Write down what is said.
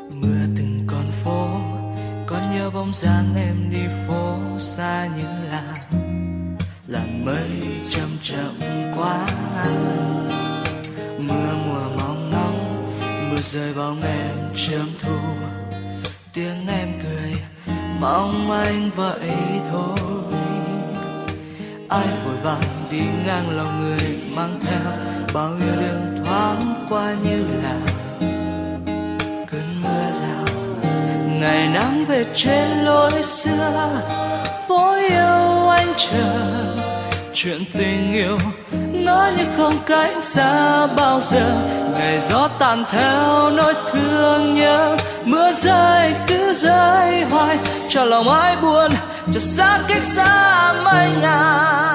Mưa từng con phố, còn nhớ bóng dáng em đi phố xa như là mây chậm chậm quá. Mưa mùa mong ngóng, mưa rơi bóng em chớm thu, tiếng em cười mong anh vậy thôi. Ai vội vàng đi ngang lòng người, mang theo bao yêu đương thoáng qua như là cơn mưa rào. Ngày nắng về trên lối xưa, phố yêu anh chờ chuyện tình yêu ngỡ như không cách xa bao giờ. Ngày gió tàn theo nỗi thương nhớ, mưa rơi cứ rơi hoài cho lòng ai buồn, cho xa cách xa mây ngàn.